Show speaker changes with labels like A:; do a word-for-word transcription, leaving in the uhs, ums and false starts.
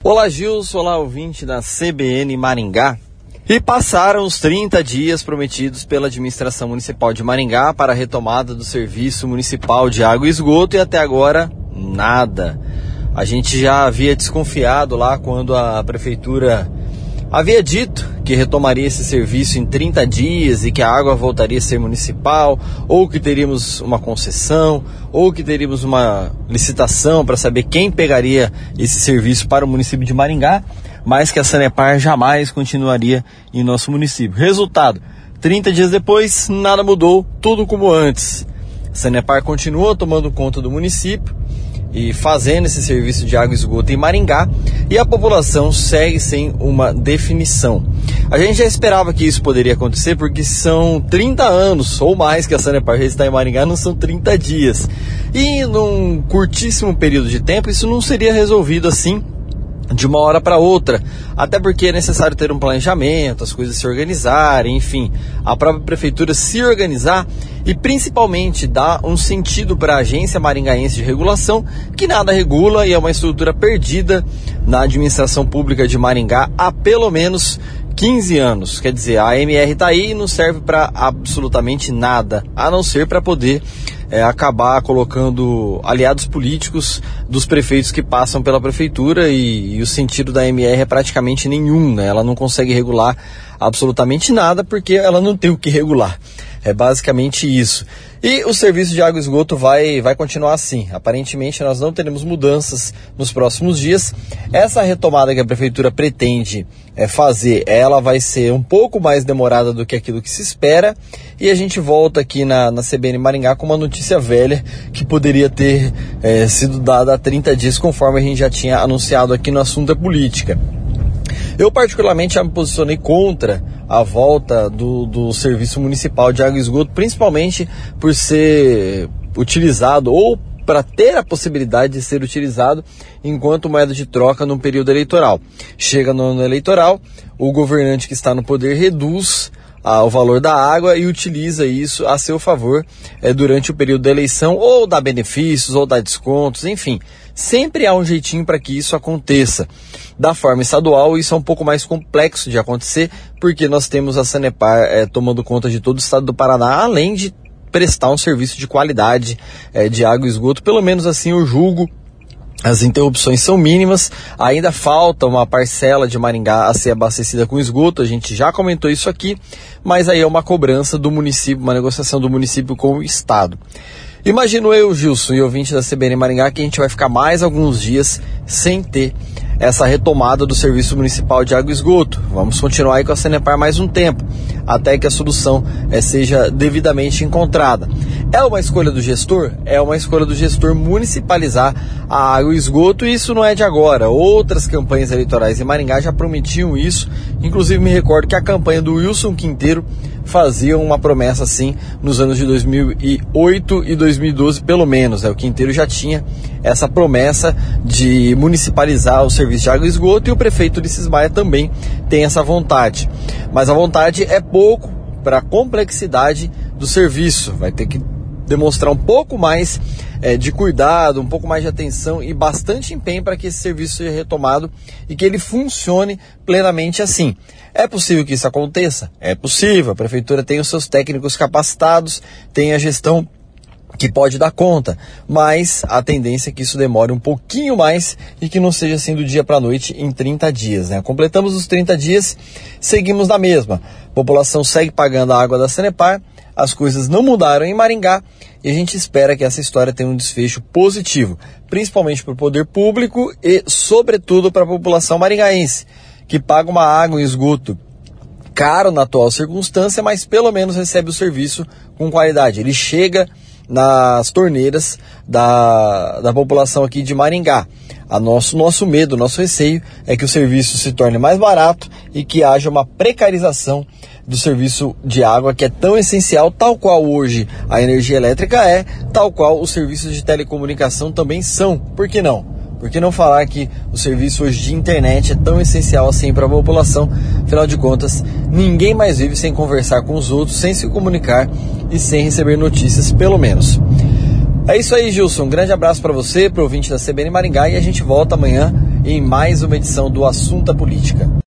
A: Olá Gilson, olá ouvinte da C B N Maringá. E passaram os trinta dias prometidos pela administração municipal de Maringá para a retomada do serviço municipal de água e esgoto e até agora nada. A gente já havia desconfiado lá quando a prefeitura havia dito que retomaria esse serviço em trinta dias e que a água voltaria a ser municipal, ou que teríamos uma concessão, ou que teríamos uma licitação para saber quem pegaria esse serviço para o município de Maringá, mas que a Sanepar jamais continuaria em nosso município. Resultado, trinta dias depois, nada mudou, tudo como antes. A Sanepar continua tomando conta do município e fazendo esse serviço de água e esgoto em Maringá, e a população segue sem uma definição. A gente já esperava que isso poderia acontecer, porque são trinta anos ou mais que a Sanepar já está em Maringá, não são trinta dias. E num curtíssimo período de tempo, isso não seria resolvido assim, de uma hora para outra, até porque é necessário ter um planejamento, as coisas se organizarem, enfim, a própria prefeitura se organizar e principalmente dar um sentido para a Agência Maringaense de Regulação, que nada regula e é uma estrutura perdida na administração pública de Maringá há pelo menos quinze anos. Quer dizer, a A M R está aí e não serve para absolutamente nada, a não ser para poder é, acabar colocando aliados políticos dos prefeitos que passam pela prefeitura, e, e o sentido da A M R é praticamente nenhum, né? Ela não consegue regular absolutamente nada porque ela não tem o que regular. É basicamente isso. E o serviço de água e esgoto vai, vai continuar assim. Aparentemente nós não teremos mudanças nos próximos dias. Essa retomada que a prefeitura pretende é, fazer, ela vai ser um pouco mais demorada do que aquilo que se espera. E a gente volta aqui na, na C B N Maringá com uma notícia velha que poderia ter é, sido dada há trinta dias, conforme a gente já tinha anunciado aqui no Assunto é Política. Eu particularmente já me posicionei contra a volta do, do serviço municipal de água e esgoto, principalmente por ser utilizado ou para ter a possibilidade de ser utilizado enquanto moeda de troca num período eleitoral. Chega no ano eleitoral, o governante que está no poder reduz ah, o valor da água e utiliza isso a seu favor é, durante o período da eleição, ou dá benefícios, ou dá descontos, enfim. Sempre há um jeitinho para que isso aconteça. Da forma estadual, isso é um pouco mais complexo de acontecer, porque nós temos a Sanepar é, tomando conta de todo o estado do Paraná, além de prestar um serviço de qualidade é, de água e esgoto. Pelo menos assim eu julgo. As interrupções são mínimas, ainda falta uma parcela de Maringá a ser abastecida com esgoto, a gente já comentou isso aqui, mas aí é uma cobrança do município, uma negociação do município com o estado. Imagino eu, Gilson, e ouvinte da C B N Maringá, que a gente vai ficar mais alguns dias sem ter essa retomada do serviço municipal de água e esgoto. Vamos continuar aí com a Sanepar mais um tempo, até que a solução é, seja devidamente encontrada. É uma escolha do gestor? É uma escolha do gestor municipalizar a água e esgoto, e isso não é de agora. Outras campanhas eleitorais em Maringá já prometiam isso. Inclusive me recordo que a campanha do Wilson Quinteiro fazia uma promessa assim nos anos de dois mil e oito e dois mil e doze, pelo menos, né? O Quinteiro já tinha essa promessa de municipalizar o serviço de água e esgoto, e o prefeito Ulisses Maia também tem essa vontade. Mas a vontade é pouco para a complexidade do serviço. Vai ter que demonstrar um pouco mais é, de cuidado, um pouco mais de atenção e bastante empenho para que esse serviço seja retomado e que ele funcione plenamente assim. É possível que isso aconteça? É possível. A prefeitura tem os seus técnicos capacitados, tem a gestão que pode dar conta, mas a tendência é que isso demore um pouquinho mais e que não seja assim do dia para a noite em trinta dias, né? Completamos os trinta dias, seguimos na mesma. A população segue pagando a água da Sanepar, as coisas não mudaram em Maringá e a gente espera que essa história tenha um desfecho positivo, principalmente para o poder público e, sobretudo, para a população maringaense, que paga uma água e esgoto caro na atual circunstância, mas pelo menos recebe o serviço com qualidade. Ele chega nas torneiras da, da população aqui de Maringá. A nosso, nosso medo, nosso receio é que o serviço se torne mais barato e que haja uma precarização do serviço de água, que é tão essencial, tal qual hoje a energia elétrica é, tal qual os serviços de telecomunicação também são. Por que não? Por que não falar que o serviço hoje de internet é tão essencial assim para a população? Afinal de contas, ninguém mais vive sem conversar com os outros, sem se comunicar e sem receber notícias, pelo menos. É isso aí, Gilson. Um grande abraço para você, para o ouvinte da C B N Maringá, e a gente volta amanhã em mais uma edição do Assunta Política.